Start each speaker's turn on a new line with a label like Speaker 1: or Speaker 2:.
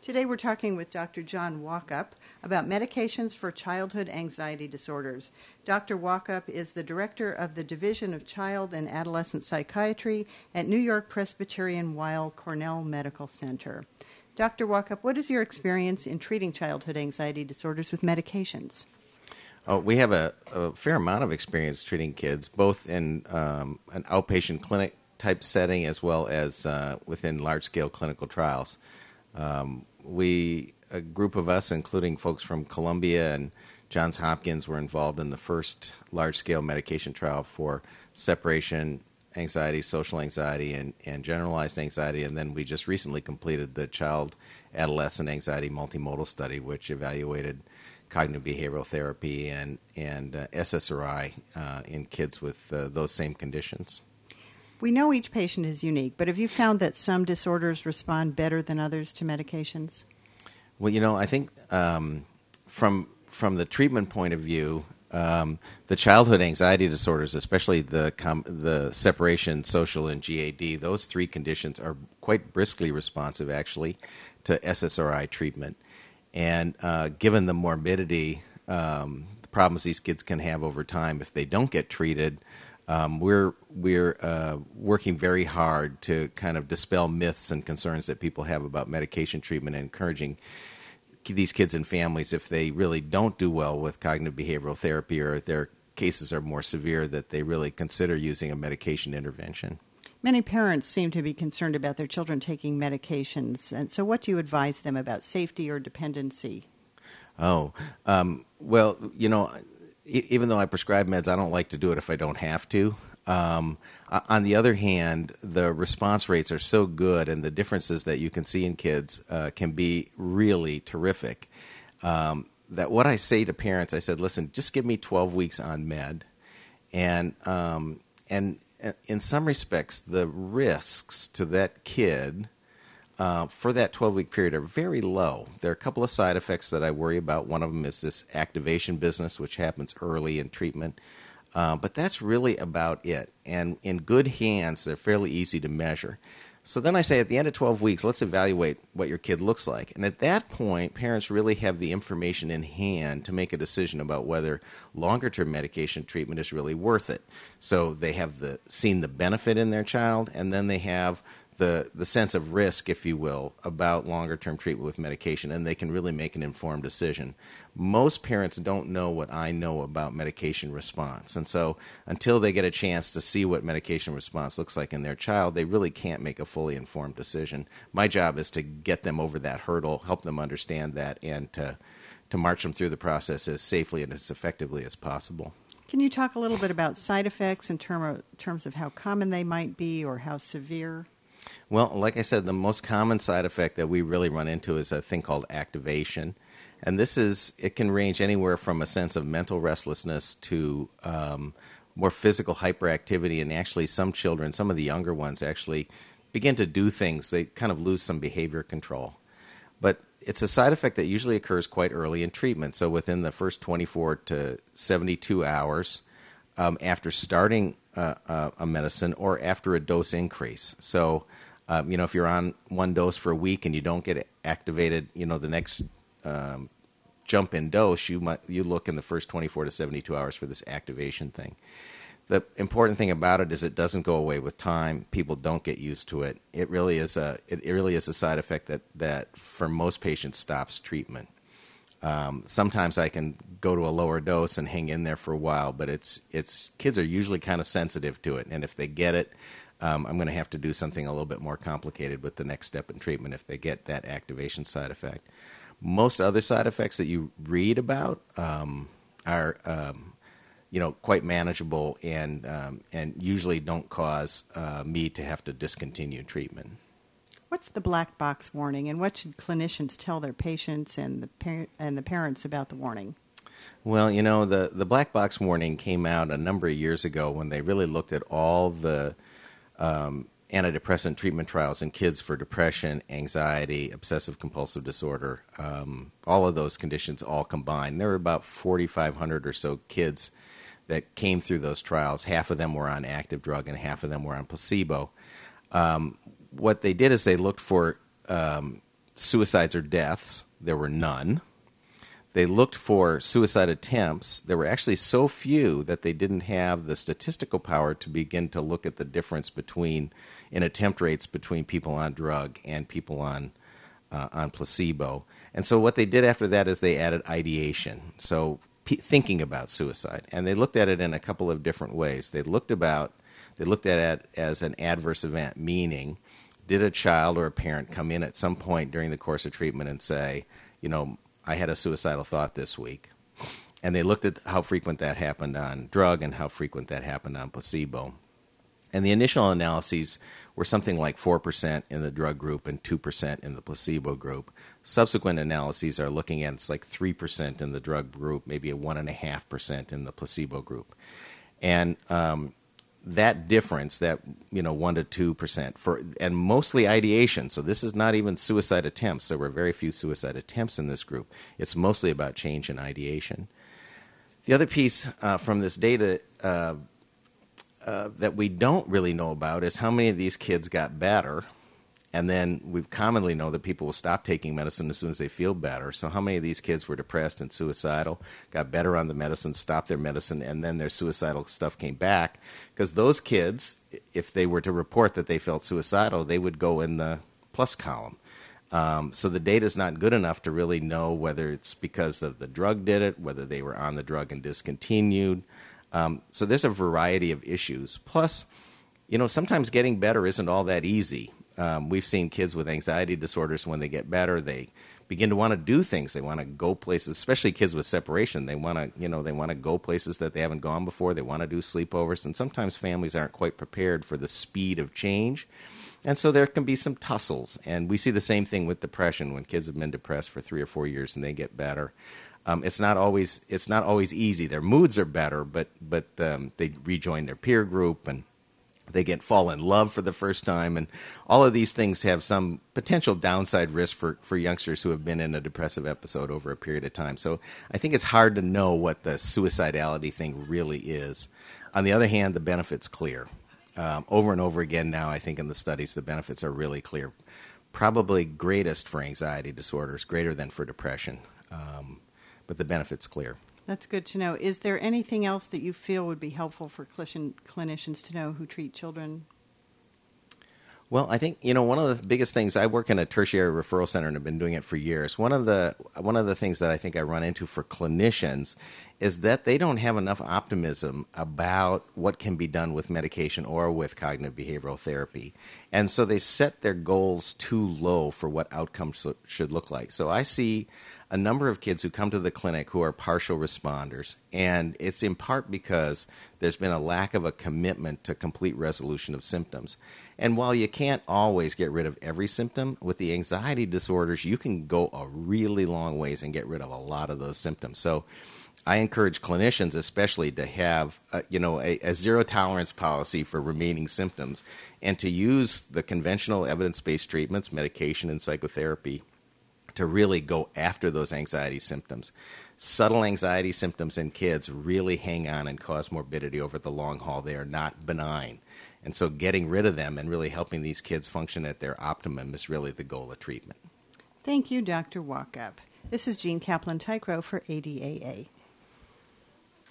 Speaker 1: Today we're talking with Dr. John Walkup about medications for childhood anxiety disorders. Dr. Walkup is the director of the Division of Child and Adolescent Psychiatry at New York Presbyterian Weill Cornell Medical Center. Dr. Walkup, what is your experience in treating childhood anxiety disorders with medications?
Speaker 2: We have a fair amount of experience treating kids, both in an outpatient clinic type setting as well as within large-scale clinical trials. A group of us, including folks from Columbia and Johns Hopkins, were involved in the first large-scale medication trial for separation anxiety, social anxiety, and generalized anxiety. And then we just recently completed the child-adolescent anxiety multimodal study, which evaluated cognitive behavioral therapy and SSRI in kids with those same conditions.
Speaker 1: We know each patient is unique, but have you found that some disorders respond better than others to medications?
Speaker 2: Well, I think from the treatment point of view, the childhood anxiety disorders, especially the separation, social, and GAD, those three conditions are quite briskly responsive, actually, to SSRI treatment. And given the morbidity, the problems these kids can have over time if they don't get treated, we're working very hard to kind of dispel myths and concerns that people have about medication treatment and encouraging these kids and families, if they really don't do well with cognitive behavioral therapy or their cases are more severe, that they really consider using a medication intervention.
Speaker 1: Many parents seem to be concerned about their children taking medications. And so what do you advise them about safety or dependency?
Speaker 2: Well, even though I prescribe meds, I don't like to do it if I don't have to. On the other hand, the response rates are so good, and the differences that you can see in kids can be really terrific, that what I say to parents, I said, listen, just give me 12 weeks on med. And in some respects, the risks to that kid for that 12-week period are very low. There are a couple of side effects that I worry about. One of them is this activation business, which happens early in treatment. But that's really about it. And in good hands, they're fairly easy to measure. So then I say at the end of 12 weeks, let's evaluate what your kid looks like. And at that point, parents really have the information in hand to make a decision about whether longer-term medication treatment is really worth it. So they have seen the benefit in their child, and then they have the sense of risk, if you will, about longer-term treatment with medication, and they can really make an informed decision. Most parents don't know what I know about medication response, and so until they get a chance to see what medication response looks like in their child, they really can't make a fully informed decision. My job is to get them over that hurdle, help them understand that, and to march them through the process as safely and as effectively as possible.
Speaker 1: Can you talk a little bit about side effects in terms of how common they might be or how severe?
Speaker 2: Well, like I said, the most common side effect that we really run into is a thing called activation. And it can range anywhere from a sense of mental restlessness to more physical hyperactivity. And actually some children, some of the younger ones, actually begin to do things. They kind of lose some behavior control. But it's a side effect that usually occurs quite early in treatment. So within the first 24 to 72 hours after starting a medicine or after a dose increase. So, if you're on one dose for a week and you don't get activated, the next jump in dose, you look in the first 24 to 72 hours for this activation thing. The important thing about it is it doesn't go away with time. People don't get used to it. It really is a side effect that for most patients stops treatment. Sometimes I can go to a lower dose and hang in there for a while, but kids are usually kind of sensitive to it, and if they get it, I'm going to have to do something a little bit more complicated with the next step in treatment if they get that activation side effect. Most other side effects that you read about are quite manageable and usually don't cause me to have to discontinue treatment.
Speaker 1: What's the black box warning, and what should clinicians tell their patients and the parents about the warning?
Speaker 2: Well, the black box warning came out a number of years ago when they really looked at all the antidepressant treatment trials in kids for depression, anxiety, obsessive-compulsive disorder, all of those conditions all combined. There were about 4,500 or so kids that came through those trials. Half of them were on active drug and half of them were on placebo. What they did is they looked for suicides or deaths. There were none. They looked for suicide attempts. There were actually so few that they didn't have the statistical power to begin to look at the difference in attempt rates between people on drug and people on placebo. And so what they did after that is they added ideation, so thinking about suicide. And they looked at it in a couple of different ways. They looked at it as an adverse event, meaning did a child or a parent come in at some point during the course of treatment and say, I had a suicidal thought this week. And they looked at how frequent that happened on drug and how frequent that happened on placebo. And the initial analyses were something like 4% in the drug group and 2% in the placebo group. Subsequent analyses are looking at it's like 3% in the drug group, maybe a 1.5% in the placebo group. And that difference, that 1 to 2%, and mostly ideation. So this is not even suicide attempts. There were very few suicide attempts in this group. It's mostly about change in ideation. The other piece from this data that we don't really know about is how many of these kids got better. And then we commonly know that people will stop taking medicine as soon as they feel better. So how many of these kids were depressed and suicidal, got better on the medicine, stopped their medicine, and then their suicidal stuff came back? Because those kids, if they were to report that they felt suicidal, they would go in the plus column. So the data is not good enough to really know whether it's because of the drug did it, whether they were on the drug and discontinued. So there's a variety of issues. Plus, sometimes getting better isn't all that easy. We've seen kids with anxiety disorders, when they get better, they begin to want to do things. They want to go places, especially kids with separation. They want to go places that they haven't gone before. They want to do sleepovers, and sometimes families aren't quite prepared for the speed of change. And so there can be some tussles. And we see the same thing with depression when kids have been depressed for 3 or 4 years and they get better. It's not always easy. Their moods are better, but they rejoin their peer group and they fall in love for the first time, and all of these things have some potential downside risk for youngsters who have been in a depressive episode over a period of time. So I think it's hard to know what the suicidality thing really is. On the other hand, the benefit's clear. Over and over again now, I think in the studies, the benefits are really clear. Probably greatest for anxiety disorders, greater than for depression, but the benefit's clear.
Speaker 1: That's good to know. Is there anything else that you feel would be helpful for clinicians to know who treat children?
Speaker 2: Well, I think, one of the biggest things, I work in a tertiary referral center and have been doing it for years. One of the things that I think I run into for clinicians is that they don't have enough optimism about what can be done with medication or with cognitive behavioral therapy. And so they set their goals too low for what outcomes should look like. So I see a number of kids who come to the clinic who are partial responders, and it's in part because there's been a lack of a commitment to complete resolution of symptoms. And while you can't always get rid of every symptom, with the anxiety disorders, you can go a really long ways and get rid of a lot of those symptoms. So I encourage clinicians especially to have a zero tolerance policy for remaining symptoms, and to use the conventional evidence-based treatments, medication and psychotherapy, to really go after those anxiety symptoms. Subtle anxiety symptoms in kids really hang on and cause morbidity over the long haul. They are not benign. And so getting rid of them and really helping these kids function at their optimum is really the goal of treatment.
Speaker 1: Thank you, Dr. Walkup. This is Jean Kaplan-Tykrow for ADAA.